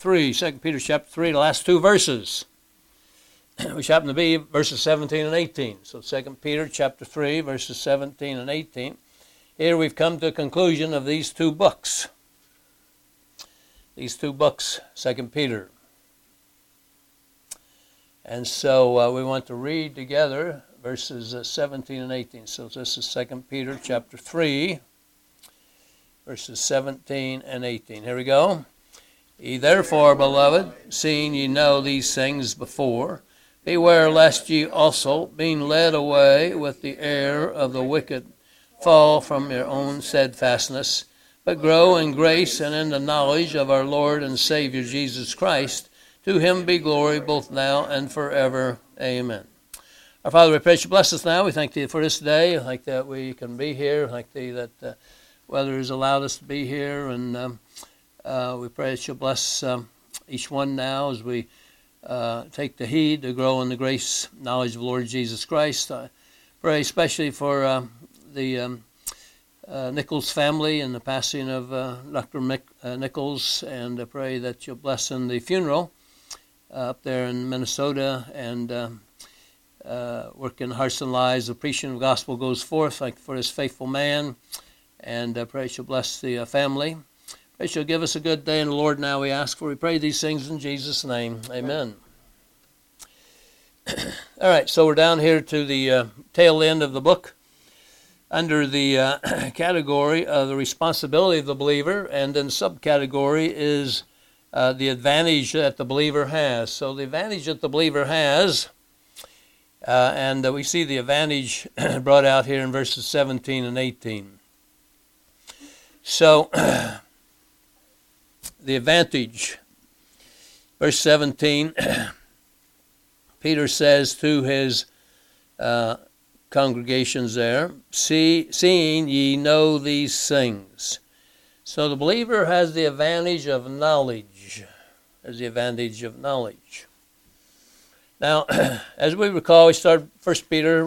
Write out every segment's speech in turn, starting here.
3, 2 Peter chapter 3, the last two verses, which happen to be verses 17 and 18. So 2 Peter chapter 3, verses 17 and 18. Here we've come to a conclusion of these two books. These two books, 2 Peter. And so we want to read together verses 17 and 18. So this is 2 Peter chapter 3, verses 17 and 18. Here we go. Ye therefore, beloved, seeing ye know these things before, beware lest ye also, being led away with the error of the wicked, fall from your own steadfastness, but grow in grace and in the knowledge of our Lord and Savior Jesus Christ. To him be glory both now and forever. Amen. Our Father, we pray that you bless us now. We thank thee for this day. Like that we can be here. Like thee that the weather has allowed us to be here. And we pray that you'll bless each one now as we take the heed to grow in the grace, knowledge of the Lord Jesus Christ. I pray especially for the Nichols family and the passing of Dr. Nichols. And I pray that you'll bless in the funeral up there in Minnesota, and work in hearts and lives. The preaching of the gospel goes forth like for this faithful man, and I pray you'll bless the family. Pray you'll give us a good day in the Lord now, we ask for. We pray these things in Jesus' name. Amen. All right, so we're down here to the tail end of the book under the category of the responsibility of the believer, and then the subcategory is the advantage that the believer has. So the advantage that the believer has, and we see the advantage brought out here in verses 17 and 18. So the advantage, verse 17, Peter says to his congregations there, seeing ye know these things. So the believer has the advantage of knowledge. Has the advantage of knowledge. Now, as we recall, we started 1 Peter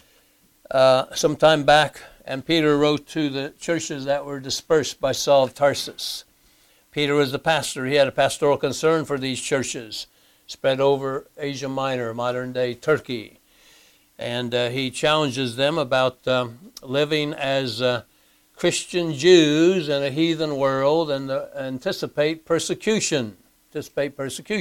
some time back, and Peter wrote to the churches that were dispersed by Saul of Tarsus. Peter was the pastor. He had a pastoral concern for these churches spread over Asia Minor, modern-day Turkey. And he challenges them about living as Christian Jews in a heathen world and anticipate persecution. The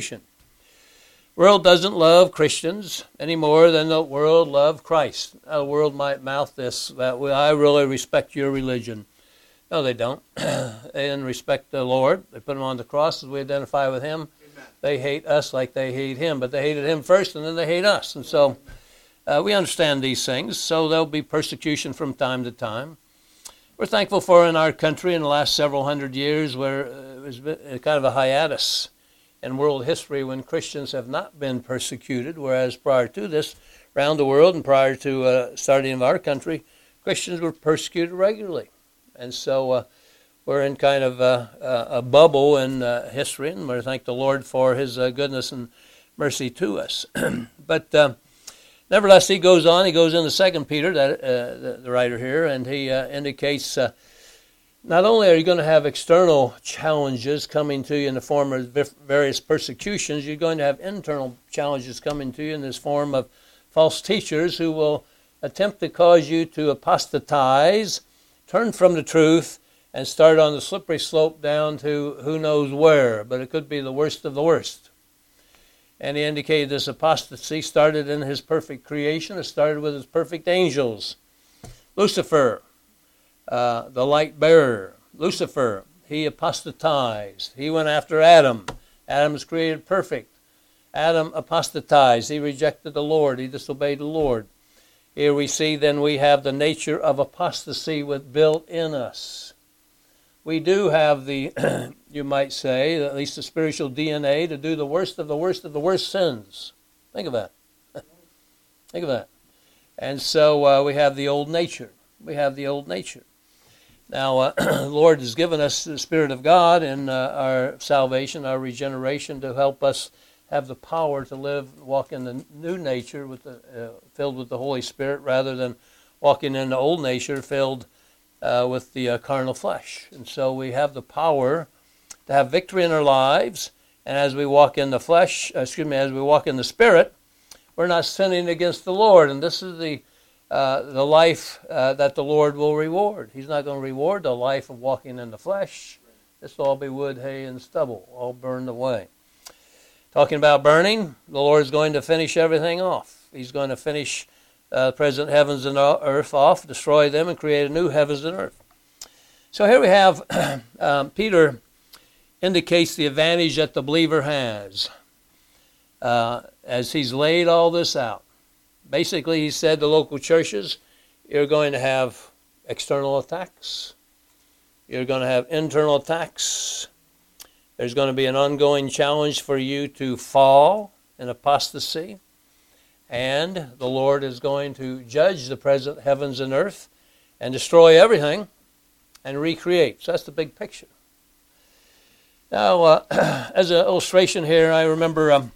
world doesn't love Christians any more than the world loved Christ. Now, the world might mouth this, that I really respect your religion. No, they don't. They didn't respect the Lord. They put him on the cross as we identify with him. Amen. They hate us like they hate him, but they hated him first and then they hate us. And so we understand these things. So there'll be persecution from time to time. We're thankful for in our country in the last several hundred years where it was kind of a hiatus in world history when Christians have not been persecuted, whereas prior to this, around the world and prior to starting of our country, Christians were persecuted regularly. And so we're in kind of a bubble in history, and we thank the Lord for his goodness and mercy to us. But nevertheless, he goes on. He goes into 2 Peter, the writer here, and he indicates not only are you going to have external challenges coming to you in the form of various persecutions, you're going to have internal challenges coming to you in this form of false teachers who will attempt to cause you to apostatize, turn from the truth, and start on the slippery slope down to who knows where, but it could be the worst of the worst. And he indicated this apostasy started in his perfect creation. It started with his perfect angels. Lucifer, the light bearer. Lucifer, he apostatized. He went after Adam. Adam was created perfect. Adam apostatized. He rejected the Lord. He disobeyed the Lord. Here we see then we have the nature of apostasy built in us. We do have the, you might say, at least the spiritual DNA to do the worst of the worst of the worst sins. Think of that. Think of that. And so we have the old nature. We have the old nature. Now, the Lord has given us the Spirit of God in our salvation, our regeneration, to help us have the power to walk in the new nature filled with the Holy Spirit, rather than walking in the old nature filled with the carnal flesh. And so we have the power to have victory in our lives And as we walk in the flesh, as we walk in the Spirit, we're not sinning against the Lord. And this is the life that the Lord will reward. He's not going to reward the life of walking in the flesh. This will all be wood, hay, and stubble, all burned away. Talking about burning, the Lord is going to finish everything off. He's going to finish the present heavens and earth off, destroy them, and create a new heavens and earth. So here we have Peter indicates the advantage that the believer has as he's laid all this out. Basically, he said to local churches, you're going to have external attacks. You're going to have internal attacks. There's going to be an ongoing challenge for you to fall in apostasy. And the Lord is going to judge the present heavens and earth and destroy everything and recreate. So that's the big picture. Now, as an illustration here, I remember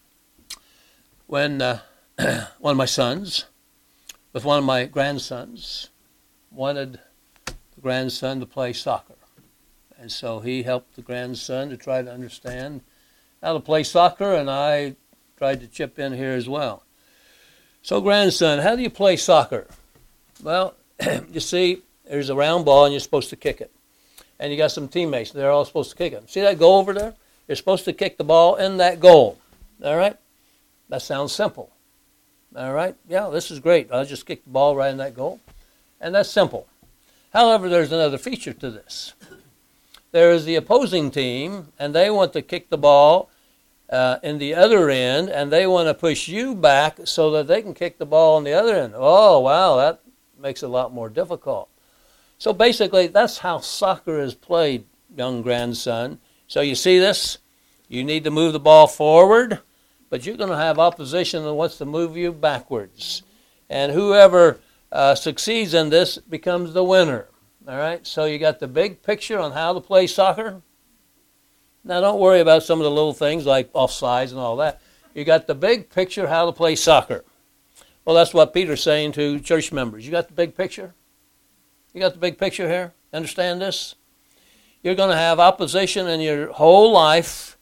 when one of my sons, with one of my grandsons, wanted the grandson to play soccer. And so he helped the grandson to try to understand how to play soccer, and I tried to chip in here as well. So, grandson, how do you play soccer? Well, you see, there's a round ball, and you're supposed to kick it. And you got some teammates, and they're all supposed to kick it. See that goal over there? You're supposed to kick the ball in that goal. All right? That sounds simple. All right? Yeah, this is great. I'll just kick the ball right in that goal. And that's simple. However, there's another feature to this. There is the opposing team, and they want to kick the ball in the other end, and they want to push you back so that they can kick the ball on the other end. Oh, wow, that makes it a lot more difficult. So basically, that's how soccer is played, young grandson. So you see this? You need to move the ball forward, but you're going to have opposition that wants to move you backwards. And whoever succeeds in this becomes the winner. All right, so you got the big picture on how to play soccer. Now, don't worry about some of the little things like offsides and all that. You got the big picture how to play soccer. Well, that's what Peter's saying to church members. You got the big picture? You got the big picture here? Understand this? You're going to have opposition in your whole life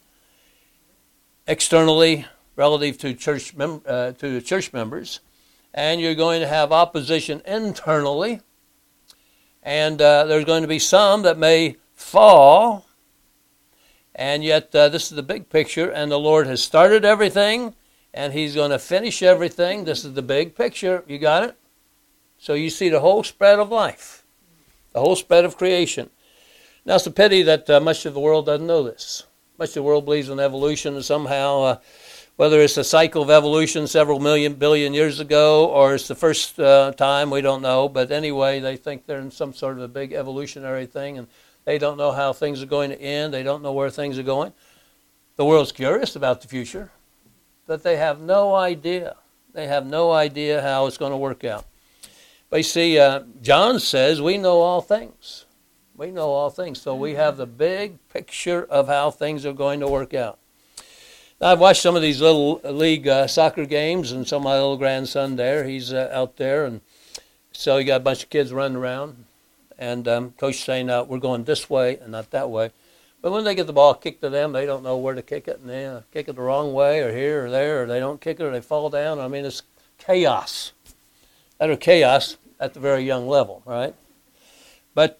externally relative to church members, and you're going to have opposition internally. And there's going to be some that may fall, and yet this is the big picture, and the Lord has started everything, and He's going to finish everything. This is the big picture. You got it? So you see the whole spread of life, the whole spread of creation. Now, it's a pity that much of the world doesn't know this. Much of the world believes in evolution, and somehow, whether it's a cycle of evolution several billion years ago or it's the first time, we don't know. But anyway, they think they're in some sort of a big evolutionary thing, and they don't know how things are going to end. They don't know where things are going. The world's curious about the future, but they have no idea. They have no idea how it's going to work out. But you see, John says we know all things. We know all things. So we have the big picture of how things are going to work out. Now, I've watched some of these little league soccer games, and some of my little grandson there, he's out there, and so you got a bunch of kids running around, and coach saying, we're going this way and not that way. But when they get the ball kicked to them, they don't know where to kick it, and they kick it the wrong way or here or there, or they don't kick it or they fall down. I mean, it's chaos. Utter chaos at the very young level, right? But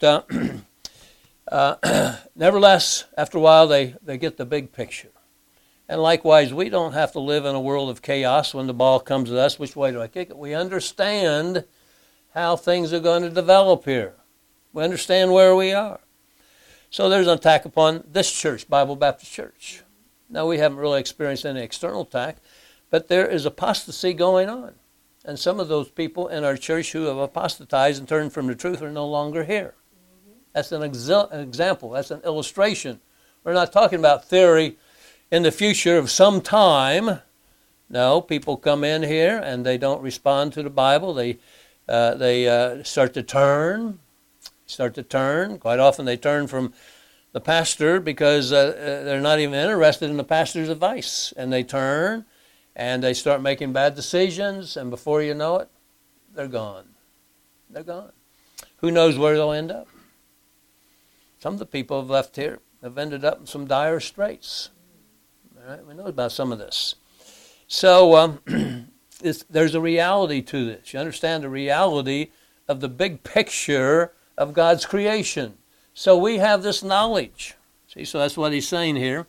nevertheless, after a while, they get the big picture. And likewise, we don't have to live in a world of chaos when the ball comes at us. Which way do I kick it? We understand how things are going to develop here. We understand where we are. So there's an attack upon this church, Bible Baptist Church. Now, we haven't really experienced any external attack, but there is apostasy going on. And some of those people in our church who have apostatized and turned from the truth are no longer here. That's an example. That's an illustration. We're not talking about theory in the future of some time. No, people come in here and they don't respond to the Bible. They start to turn. Quite often they turn from the pastor because they're not even interested in the pastor's advice. And they turn and they start making bad decisions. And before you know it, they're gone. They're gone. Who knows where they'll end up? Some of the people have left here have ended up in some dire straits. All right, we know about some of this. So there's a reality to this. You understand the reality of the big picture of God's creation. So we have this knowledge. See, so that's what he's saying here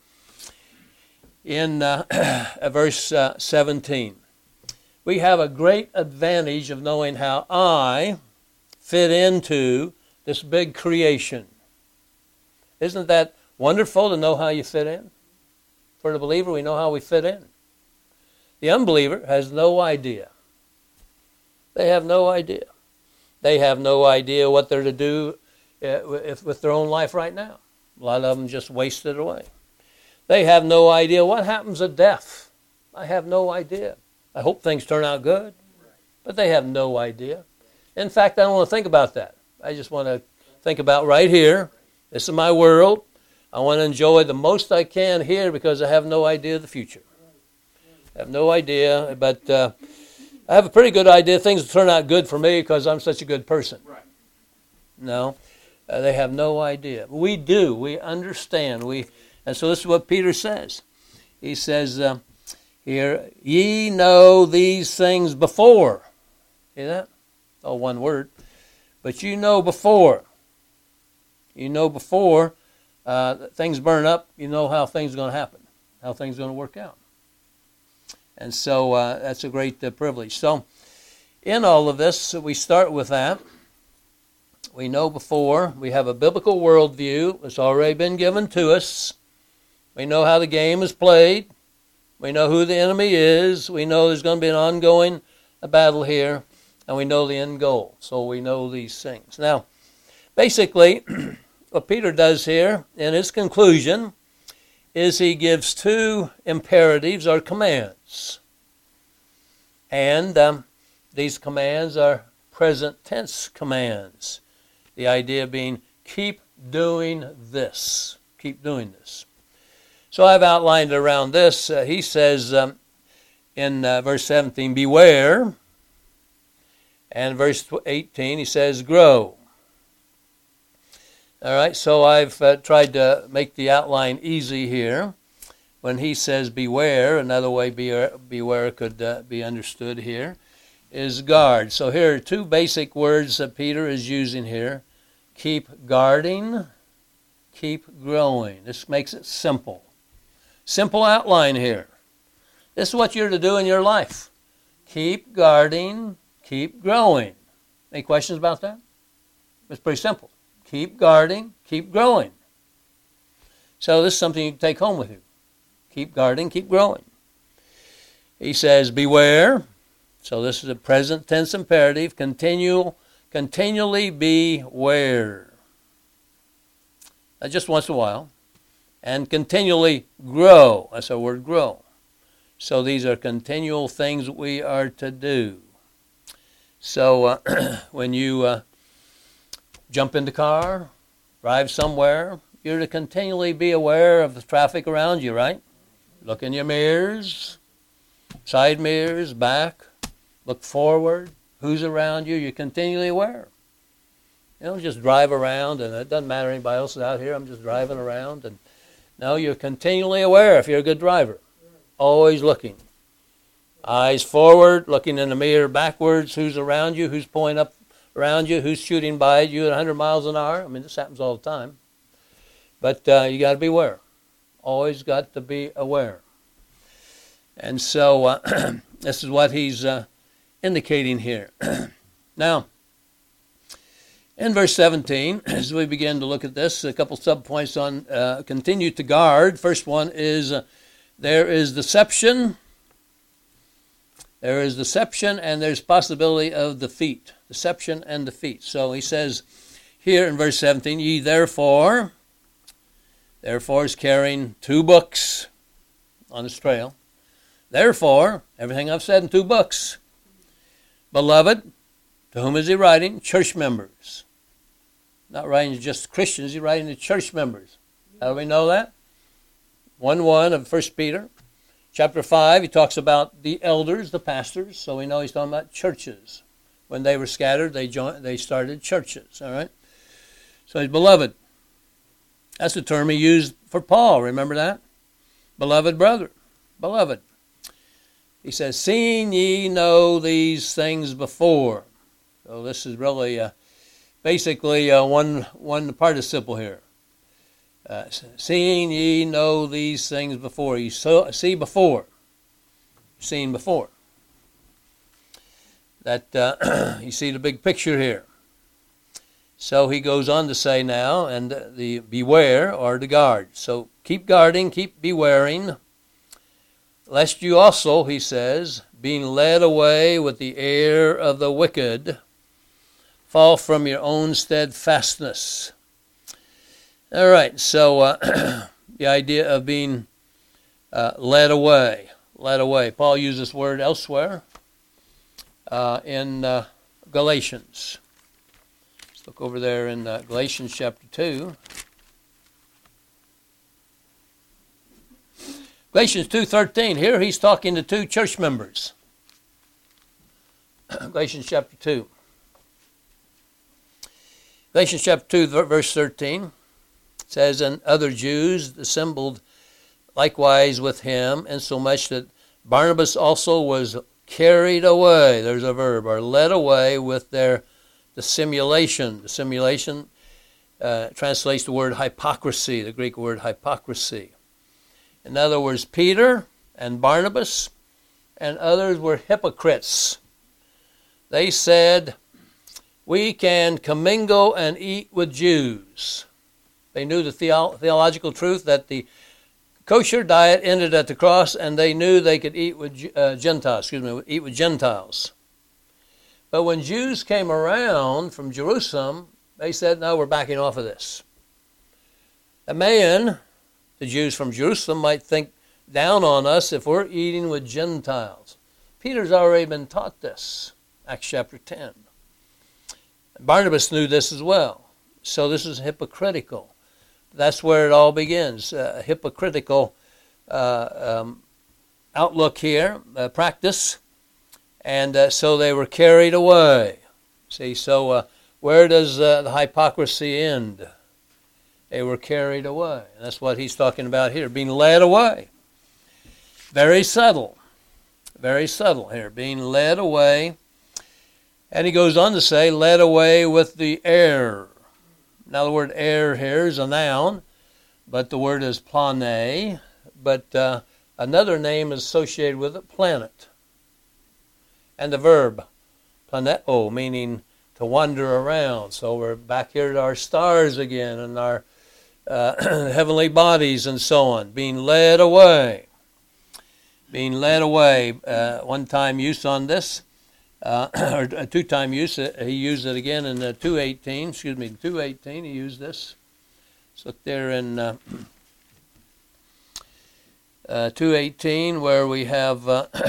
in verse 17. We have a great advantage of knowing how I fit into this big creation. Isn't that wonderful to know how you fit in? For the believer, we know how we fit in. The unbeliever has no idea. They have no idea. They have no idea what they're to do with their own life right now. A lot of them just waste it away. They have no idea what happens at death. I have no idea. I hope things turn out good, but they have no idea. In fact, I don't want to think about that. I just want to think about right here. This is my world. I want to enjoy the most I can here because I have no idea of the future. I have no idea, but I have a pretty good idea things will turn out good for me because I'm such a good person. No, they have no idea. We do. We understand. And so this is what Peter says. He says here, ye know these things before. See that? Oh, one word. But you know before. You know before things burn up, you know how things are going to happen, how things are going to work out. And so that's a great privilege. So in all of this, we start with that. We know before. We have a biblical worldview. It's already been given to us. We know how the game is played. We know who the enemy is. We know there's going to be an ongoing battle here. And we know the end goal. So we know these things. Now, basically, what Peter does here in his conclusion is he gives two imperatives or commands. And these commands are present tense commands. The idea being, keep doing this. Keep doing this. So I've outlined around this. He says in verse 17, beware. And verse 18, he says, grow. All right, so I've tried to make the outline easy here. When he says beware, another way beware could be understood here, is guard. So here are two basic words that Peter is using here. Keep guarding, keep growing. This makes it simple. Simple outline here. This is what you're to do in your life. Keep guarding, keep growing. Any questions about that? It's pretty simple. Keep guarding, keep growing. So this is something you can take home with you. Keep guarding, keep growing. He says, beware. So this is a present tense imperative. Continually beware. Just once in a while. And continually grow. That's our word, grow. So these are continual things we are to do. So when you jump in the car, drive somewhere, you're to continually be aware of the traffic around you, right? Look in your mirrors, side mirrors, back, look forward, who's around you, you're continually aware. You don't just drive around and it doesn't matter anybody else is out here, I'm just driving around. And no, you're continually aware if you're a good driver. Always looking. Eyes forward, looking in the mirror backwards, who's around you, who's pulling up around you, who's shooting by you at 100 miles an hour. I mean, this happens all the time. But you got to be aware. Always got to be aware. And so this is what he's indicating here. Now, in verse 17, as we begin to look at this, a couple subpoints on continue to guard. First one is there is deception. There is deception and there's possibility of defeat. Deception and defeat. So he says here in verse 17, ye therefore is carrying two books on his trail. Therefore, everything I've said in two books. Beloved, to whom is he writing? Church members. Not writing to just Christians, he's writing to church members. How do we know that? 1:1 of 1 Peter. Chapter 5, he talks about the elders, the pastors. So we know he's talking about churches. When they were scattered, they started churches. All right? So he's beloved. That's the term he used for Paul. Remember that? beloved brother, beloved. He says, seeing ye know these things before. So this is really basically one participle here. Seeing ye know these things before. You see before. Seen before. That you see the big picture here. So he goes on to say now, and the beware or to guard. So keep guarding, keep bewaring, lest you also, he says, being led away with the air of the wicked, fall from your own steadfastness. All right, so the idea of being led away. Paul used this word elsewhere in Galatians. Let's look over there in Galatians chapter 2. Galatians 2:13. Here he's talking to two church members. Galatians chapter 2. Galatians chapter 2, verse 13. It says, and other Jews assembled likewise with him, insomuch that Barnabas also was carried away, there's a verb, or led away with the simulation. The simulation translates the word hypocrisy, the Greek word hypocrisy. In other words, Peter and Barnabas and others were hypocrites. They said, we can commingle and eat with Jews. They knew the theological truth that the kosher diet ended at the cross, and they knew they could eat with eat with Gentiles. But when Jews came around from Jerusalem, they said, no, we're backing off of this. The Jews from Jerusalem might think down on us if we're eating with Gentiles. Peter's already been taught this, Acts chapter 10. Barnabas knew this as well. So this is hypocritical. That's where it all begins. Hypocritical outlook here, practice. And so they were carried away. See, so where does the hypocrisy end? They were carried away. And that's what he's talking about here, being led away. Very subtle here, being led away. And he goes on to say, led away with the air. Now the word air here is a noun, but the word is plane. But another name is associated with it, planet. And the verb, planeo, meaning to wander around. So we're back here to our stars again and our heavenly bodies and so on, being led away. Being led away, one-time use on this. Or a two-time use. He used it again in 2:18. He used this. Let's look there in 2:18 where we have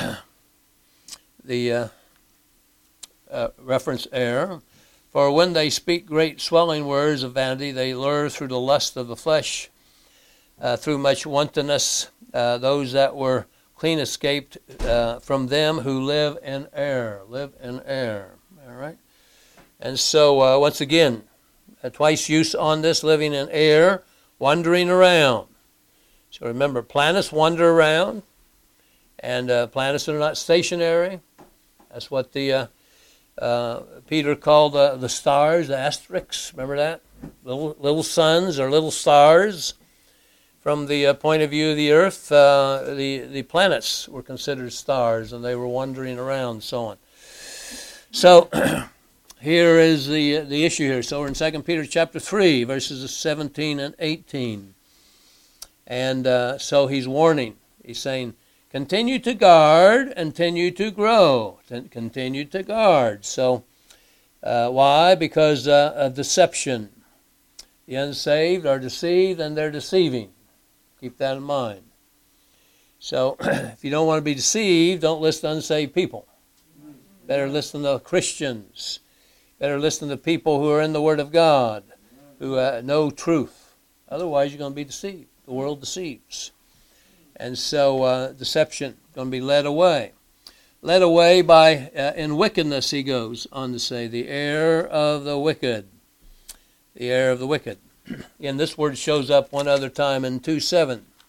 the reference air. For when they speak great swelling words of vanity, they lure through the lust of the flesh, through much wantonness, those that were clean escaped from them who live in air. All right? And so, once again, twice use on this, living in air, wandering around. So remember, planets wander around, and planets are not stationary. That's what the Peter called the stars, the asterisks. Remember that? Little suns or little stars. From the point of view of the earth, the planets were considered stars, and they were wandering around and so on. So here is the issue here. So we're in 2 Peter chapter 3, verses 17 and 18. And so he's warning. He's saying, continue to guard and continue to grow. Continue to guard. So why? Because of deception. The unsaved are deceived, and they're deceiving. Keep that in mind. So if you don't want to be deceived, don't listen to unsaved people. Better listen to Christians. Better listen to people who are in the Word of God, who know truth. Otherwise, you're going to be deceived. The world deceives. And so deception, going to be led away. Led away by, in wickedness, he goes on to say, the air of the wicked. The air of the wicked. And this word shows up one other time in 2:7.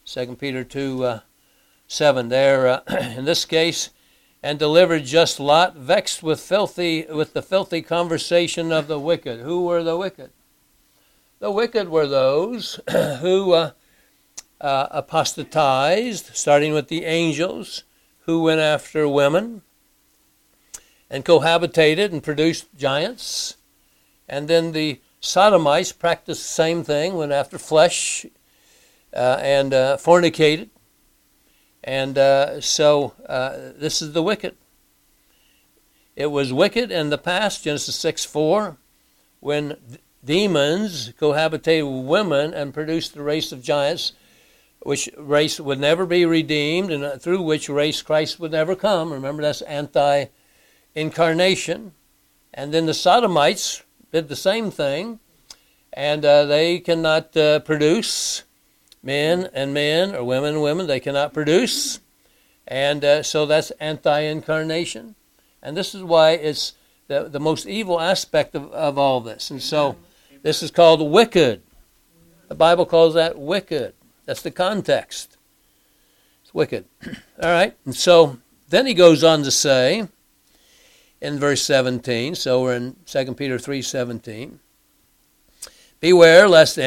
2 Peter 2, 7 there. In this case, and delivered just Lot, vexed with the filthy conversation of the wicked. Who were the wicked? The wicked were those who apostatized, starting with the angels, who went after women and cohabitated and produced giants. And then the Sodomites practiced the same thing, went after flesh and fornicated. And so this is the wicked. It was wicked in the past, Genesis 6:4, when demons cohabitated with women and produced the race of giants, which race would never be redeemed, and through which race Christ would never come. Remember, that's anti-incarnation. And then the Sodomites did the same thing, and they cannot produce men and men, or women and women. They cannot produce, and so that's anti-incarnation. And this is why it's the most evil aspect of all this. And so this is called wicked. The Bible calls that wicked. That's the context. It's wicked. All right. And so then he goes on to say in verse 17, so we're in 2 Peter 3:17, beware lest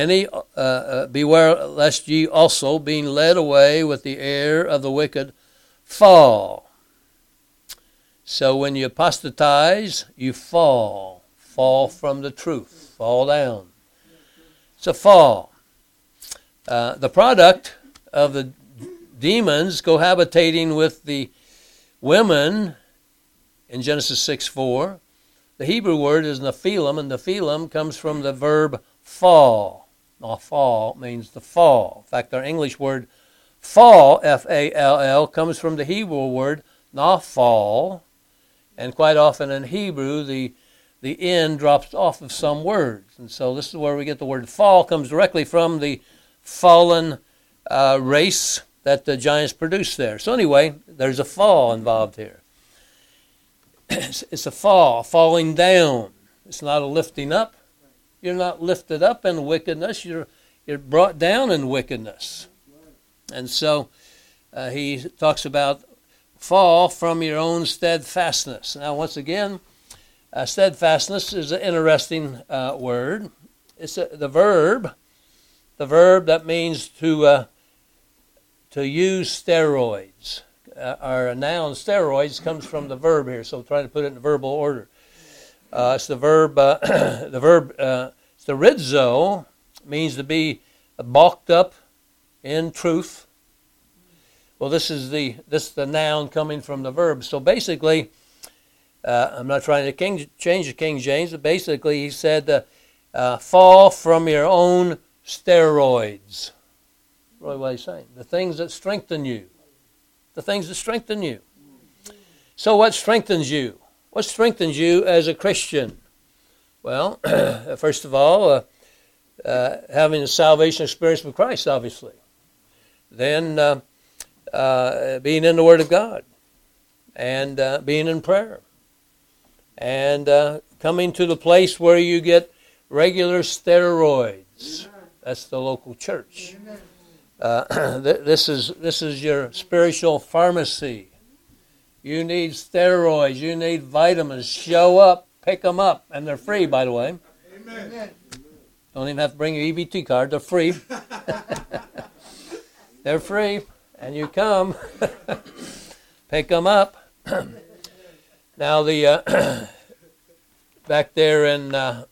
ye also, being led away with the air of the wicked, fall. So when you apostatize, you fall from the truth, fall down. It's a fall. The product of the demons cohabitating with the women in Genesis 6:4, the Hebrew word is nephilim, and nephilim comes from the verb fall. Now, fall means to fall. In fact, our English word fall, F-A-L-L, comes from the Hebrew word naphal, and quite often in Hebrew, the N drops off of some words. And so this is where we get the word fall, comes directly from the fallen race that the giants produced there. So anyway, there's a fall involved here. It's a fall, falling down. It's not a lifting up. You're not lifted up in wickedness. You're brought down in wickedness. And so he talks about fall from your own steadfastness. Now, once again, steadfastness is an interesting word. It's the verb that means to use steroids. Our noun steroids comes from the verb here, so try to put it in verbal order. It's the verb. Sterizo means to be balked up in truth. Well, this is the noun coming from the verb. So basically, I'm not trying to change the King James, but basically he said, fall from your own steroids. Really what he's saying. The things that strengthen you. The things that strengthen you. So what strengthens you? What strengthens you as a Christian? Well, first of all, having a salvation experience with Christ, obviously. Then being in the Word of God. And being in prayer. And coming to the place where you get regular steroids. That's the local church. This is your spiritual pharmacy. You need steroids. You need vitamins. Show up. Pick them up. And they're free, by the way. Amen. Don't even have to bring your EBT card. They're free. They're free. And you come. Pick them up. Now, back there in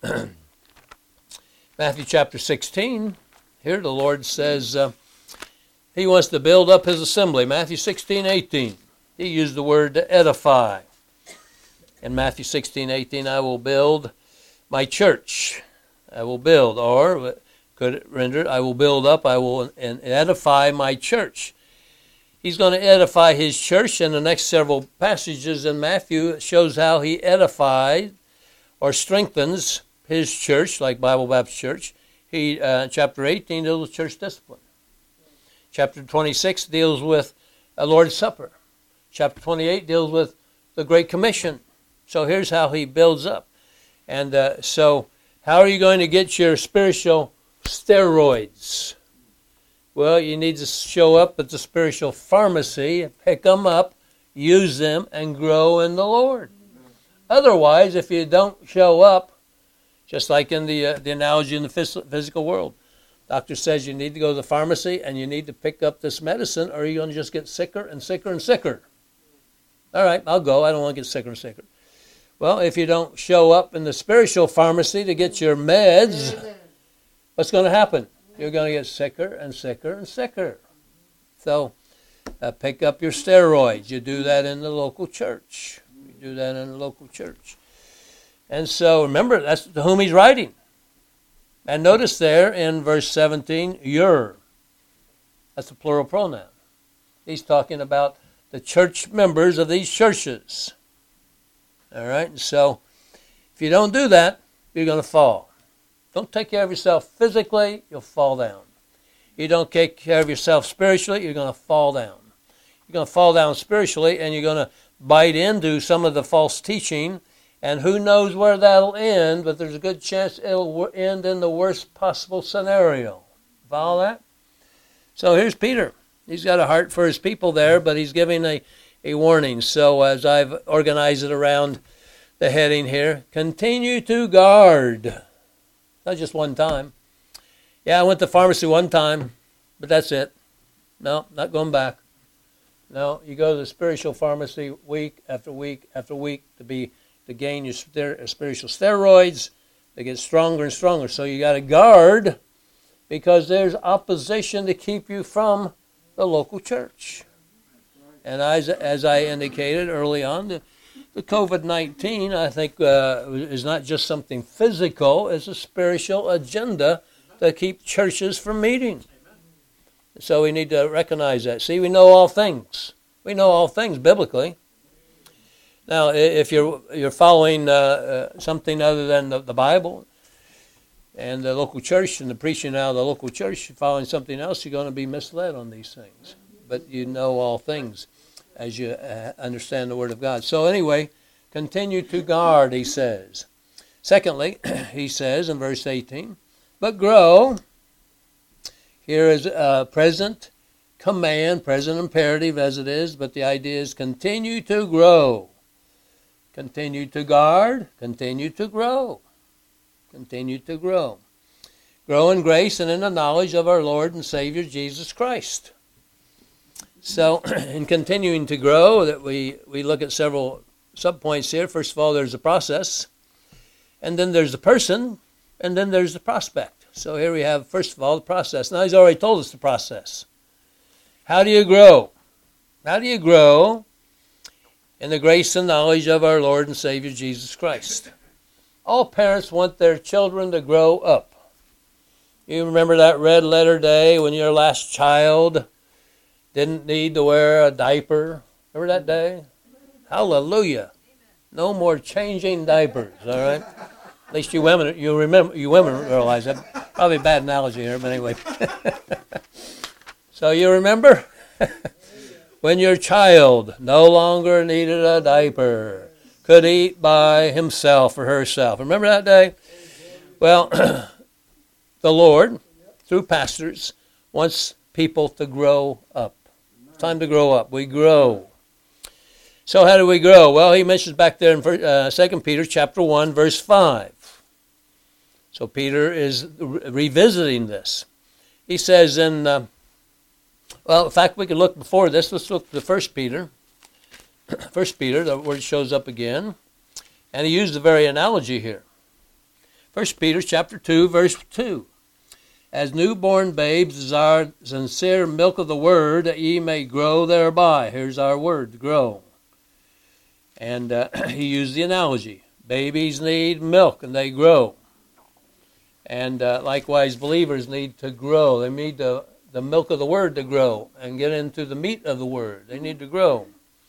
Matthew chapter 16, here the Lord says he wants to build up his assembly. Matthew 16:18. He used the word to edify. In Matthew 16:18, I will build my church. I will build, or could it render it, I will build up, I will edify my church. He's going to edify his church, and the next several passages in Matthew shows how he edifies or strengthens his church, like Bible Baptist Church. Chapter 18 deals with church discipline. Chapter 26 deals with a Lord's Supper. Chapter 28 deals with the Great Commission. So here's how he builds up. And so how are you going to get your spiritual steroids? Well, you need to show up at the spiritual pharmacy, pick them up, use them, and grow in the Lord. Otherwise, if you don't show up, just like in the analogy in the physical world, doctor says you need to go to the pharmacy and you need to pick up this medicine or you're going to just get sicker and sicker and sicker. All right, I'll go. I don't want to get sicker and sicker. Well, if you don't show up in the spiritual pharmacy to get your meds, what's going to happen? You're going to get sicker and sicker and sicker. So pick up your steroids. You do that in the local church. You do that in the local church. And so remember, that's to whom he's writing. And notice there in verse 17, your. That's a plural pronoun. He's talking about the church members of these churches. All right? And so if you don't do that, you're going to fall. Don't take care of yourself physically, you'll fall down. You don't take care of yourself spiritually, you're going to fall down. You're going to fall down spiritually, and you're going to bite into some of the false teaching, and who knows where that'll end, but there's a good chance it'll end in the worst possible scenario. Follow that? So here's Peter. He's got a heart for his people there, but he's giving a warning. So as I've organized it around the heading here, continue to guard. Not just one time. Yeah, I went to the pharmacy one time, but that's it. No, not going back. No, you go to the spiritual pharmacy week after week after week to gain your spiritual steroids. They get stronger and stronger. So you got to guard because there's opposition to keep you from the local church. And as I indicated early on, the COVID-19, I think, is not just something physical. It's a spiritual agenda to keep churches from meeting. So we need to recognize that. See, we know all things. We know all things biblically. Now, if you're following something other than the Bible and the local church and the preaching out of the local church, following something else, you're going to be misled on these things. But you know all things as you understand the Word of God. So anyway, continue to guard, he says. Secondly, he says in verse 18, but grow. Here is a present command, present imperative as it is, but the idea is continue to grow. Continue to guard, continue to grow. Continue to grow. Grow in grace and in the knowledge of our Lord and Savior Jesus Christ. So, in continuing to grow, that we look at several subpoints here. First of all, there's the process, and then there's the person, and then there's the prospect. So here we have, first of all, the process. Now, he's already told us the process. How do you grow? How do you grow in the grace and knowledge of our Lord and Savior Jesus Christ? All parents want their children to grow up. You remember that red letter day when your last child didn't need to wear a diaper? Remember that day? Hallelujah. No more changing diapers, all right? At least you women realize that. Probably a bad analogy here, but anyway. So you remember? When your child no longer needed a diaper, could eat by himself or herself. Remember that day? Well, the Lord, through pastors, wants people to grow up. It's time to grow up. We grow. So how do we grow? Well, he mentions back there in 2 Peter chapter 1, verse 5. So Peter is revisiting this. He says in, in fact, we could look before this. Let's look to 1 Peter. 1 Peter, the word shows up again. And he used the very analogy here. 1 Peter chapter 2, verse 2. As newborn babes desire sincere milk of the word, that ye may grow thereby. Here's our word, grow. And he used the analogy. Babies need milk, and they grow. And likewise, believers need to grow. They need the milk of the word to grow and get into the meat of the word. They need to grow.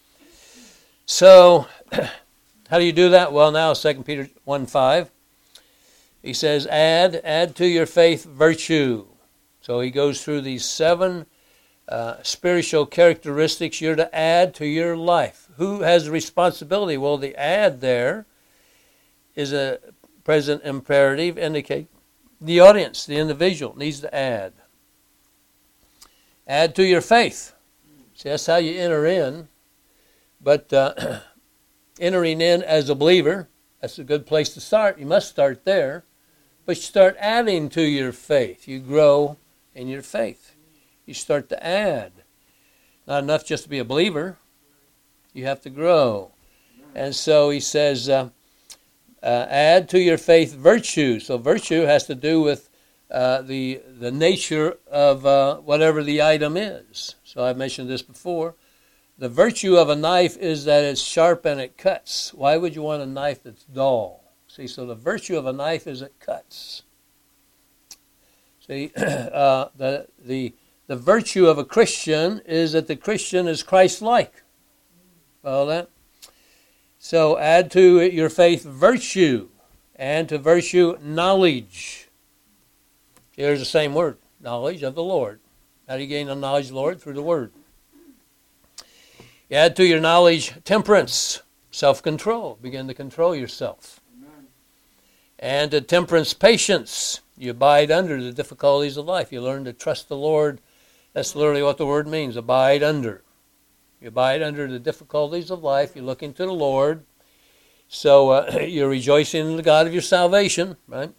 So, how do you do that? Well, now 2 Peter 1:5. He says, add to your faith virtue. So he goes through these 7 spiritual characteristics you're to add to your life. Who has the responsibility? Well, the add there is a present imperative, indicate the audience, the individual, needs to add. Add to your faith. See, that's how you enter in. But entering in as a believer, that's a good place to start. You must start there. But you start adding to your faith. You grow in your faith. You start to add. Not enough just to be a believer. You have to grow. And so he says, add to your faith virtue. So virtue has to do with the nature of whatever the item is. So I've mentioned this before. The virtue of a knife is that it's sharp and it cuts. Why would you want a knife that's dull? See, so the virtue of a knife is it cuts. See, the virtue of a Christian is that the Christian is Christ-like. Follow that? So add to your faith virtue, and to virtue knowledge. Here's the same word, knowledge of the Lord. How do you gain the knowledge of the Lord? Through the Word. You add to your knowledge temperance, self-control. Begin to control yourself. Amen. And to temperance, patience. You abide under the difficulties of life. You learn to trust the Lord. That's literally what the word means, abide under. You abide under the difficulties of life. You're looking to the Lord. So you're rejoicing in the God of your salvation, right?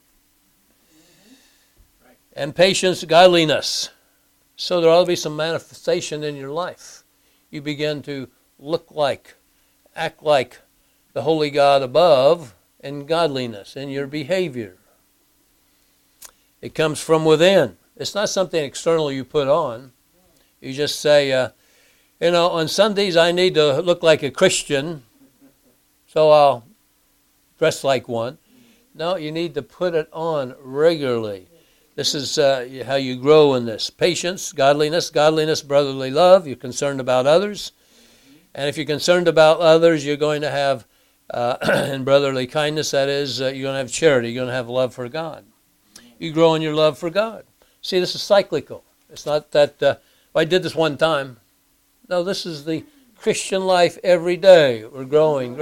And patience, godliness. So there ought to be some manifestation in your life. You begin to look like, act like the holy God above in godliness, in your behavior. It comes from within. It's not something external you put on. You just say, on Sundays I need to look like a Christian, so I'll dress like one. No, you need to put it on regularly. This is how you grow in this. Patience, godliness, brotherly love. You're concerned about others. And if you're concerned about others, you're going to have, in brotherly kindness, that is, you're going to have charity. You're going to have love for God. You grow in your love for God. See, this is cyclical. It's not that, I did this one time. No, this is the Christian life every day. We're growing.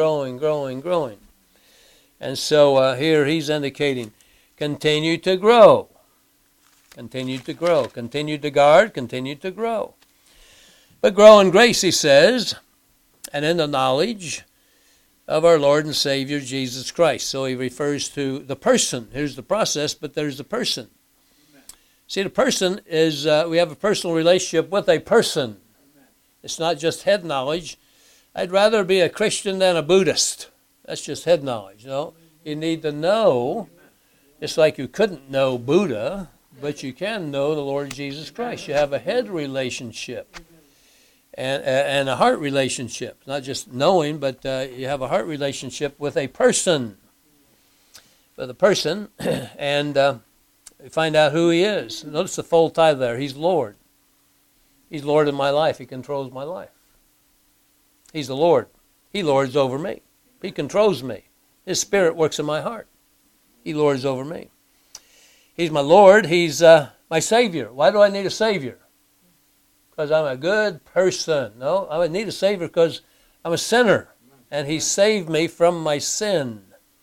And so here he's indicating, continue to grow. Continue to grow. Continue to guard. Continue to grow. But grow in grace, he says, and in the knowledge of our Lord and Savior, Jesus Christ. So he refers to the person. Here's the process, but there's the person. Amen. See, the person is, we have a personal relationship with a person. Amen. It's not just head knowledge. I'd rather be a Christian than a Buddhist. That's just head knowledge, You need to know, just like you couldn't know Buddha, but you can know the Lord Jesus Christ. You have a head relationship and a heart relationship. Not just knowing, but you have a heart relationship with a person. With a person, and you find out who he is. Notice the full title there. He's Lord. He's Lord in my life. He controls my life. He's the Lord. He lords over me. He controls me. His Spirit works in my heart. He lords over me. He's my Lord. He's my Savior. Why do I need a Savior? Because I'm a good person. No, I would need a Savior because I'm a sinner. And he saved me from my sin.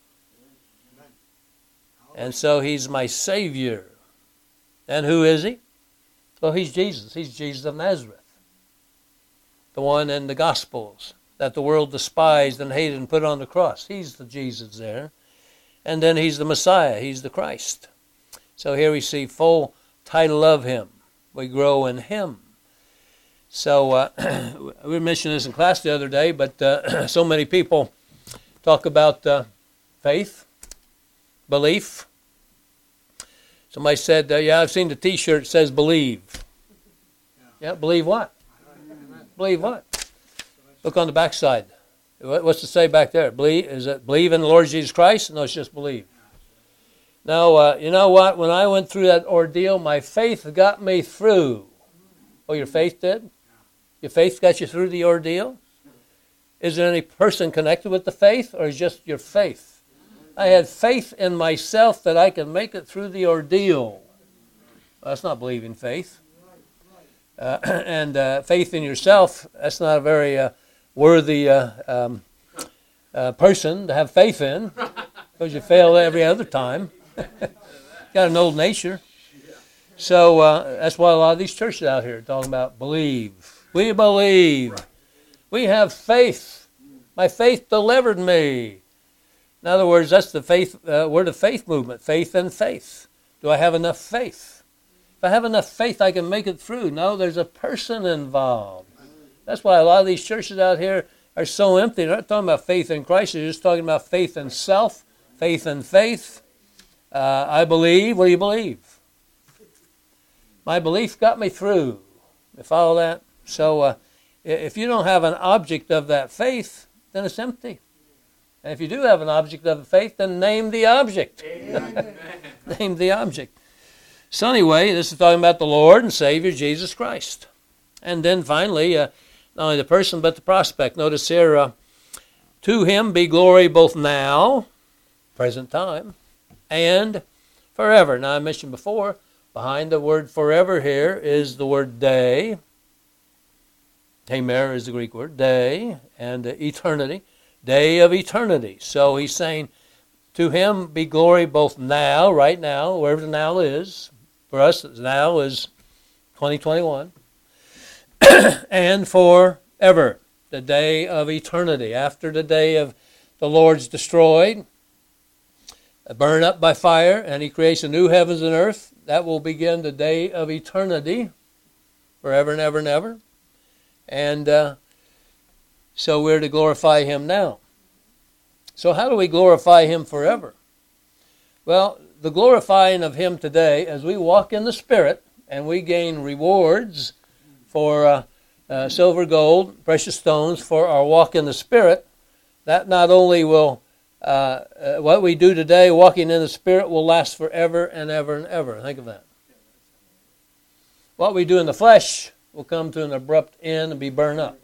And so he's my Savior. And who is he? Well, he's Jesus. He's Jesus of Nazareth. The one in the Gospels that the world despised and hated and put on the cross. He's the Jesus there. And then he's the Messiah. He's the Christ. So here we see full title of him. We grow in him. So we mentioned this in class the other day, but so many people talk about faith, belief. Somebody said, yeah, I've seen the T-shirt that says believe. Yeah, believe what? Believe what? Look on the back side. What's it say back there? Believe? Is it believe in the Lord Jesus Christ? No, it's just believe. Now, you know what? When I went through that ordeal, my faith got me through. Oh, your faith did? Your faith got you through the ordeal? Is there any person connected with the faith, or is it just your faith? I had faith in myself that I could make it through the ordeal. Well, that's not believing faith. And faith in yourself, that's not a very worthy person to have faith in, because you fail every other time. Got an old nature. So that's why a lot of these churches out here are talking about believe. We believe. Right. We have faith. My faith delivered me. In other words, that's the faith. We're the faith movement. Faith and faith. Do I have enough faith? If I have enough faith, I can make it through. No, there's a person involved. That's why a lot of these churches out here are so empty. They're not talking about faith in Christ. They're just talking about faith in self, faith in faith. I believe. What do you believe? My belief got me through. You follow that? So if you don't have an object of that faith, then it's empty. And if you do have an object of faith, then name the object. Name the object. So anyway, this is talking about the Lord and Savior Jesus Christ. And then finally, not only the person but the prospect. Notice here, to him be glory both now, present time, and forever. Now I mentioned before, behind the word forever here is the word day. Hemer is the Greek word, day, and eternity, day of eternity. So he's saying, to him be glory both now, right now, wherever the now is. For us, now is 2021. And forever, the day of eternity. After the day of the Lord's destroyed, burned up by fire, and he creates a new heavens and earth, that will begin the day of eternity, forever and ever and ever. And so we're to glorify him now. So how do we glorify him forever? Well, the glorifying of him today, as we walk in the Spirit, and we gain rewards for silver, gold, precious stones for our walk in the Spirit, that not only will, what we do today, walking in the Spirit, will last forever and ever and ever. Think of that. What we do in the flesh will come to an abrupt end and be burned up.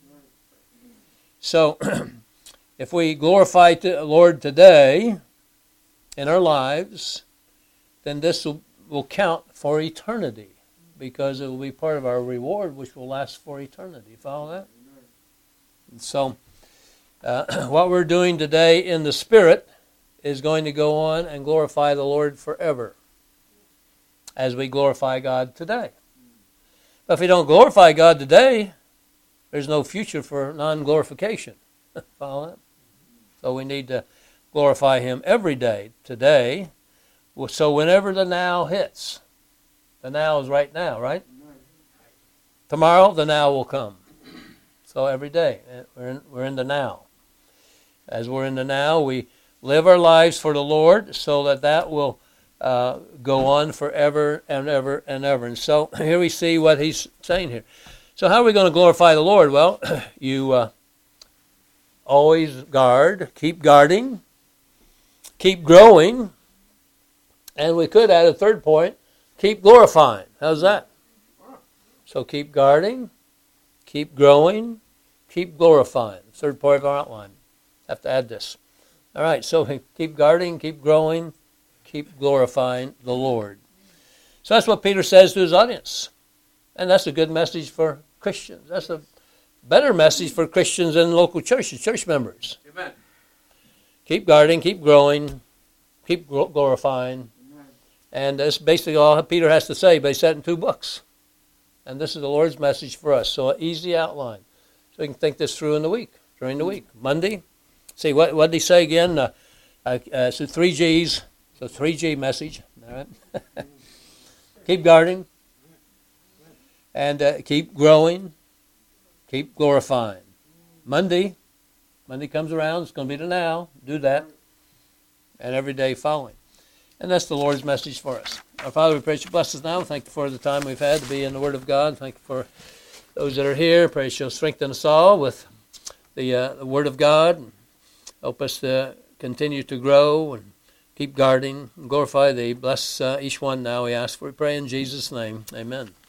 So, if we glorify the Lord today in our lives, then this will count for eternity, because it will be part of our reward, which will last for eternity. Follow that? And so, what we're doing today in the Spirit is going to go on and glorify the Lord forever, as we glorify God today. But if we don't glorify God today, there's no future for non-glorification. Follow that? So we need to glorify him every day, today. So whenever the now hits, the now is right now, right? Tomorrow, the now will come. So every day, we're in the now. As we're in the now, we live our lives for the Lord, so that will go on forever and ever and ever. And so here we see what he's saying here. So how are we going to glorify the Lord? Well, you always guard, keep guarding, keep growing, and we could add a third point, keep glorifying. How's that? So keep guarding, keep growing, keep glorifying. Third part of our outline. Have to add this. All right, so keep guarding, keep growing, keep glorifying the Lord. So that's what Peter says to his audience. And that's a good message for Christians. That's a better message for Christians in local churches, church members. Amen. Keep guarding, keep growing, keep glorifying. Amen. And that's basically all Peter has to say, but he said it in 2 books. And this is the Lord's message for us. So an easy outline. So we can think this through in the week, during the week. Monday, see, what did he say again? So 3 G's. So 3G message. All right. Keep guarding. And keep growing. Keep glorifying. Monday comes around. It's going to be the now. Do that. And every day following. And that's the Lord's message for us. Our Father, we pray you bless us now. Thank you for the time we've had to be in the Word of God. Thank you for those that are here. Pray you'll strengthen us all with the Word of God. Help us to continue to grow and keep guarding and glorify thee. Bless each one now, we ask for. We pray in Jesus' name. Amen.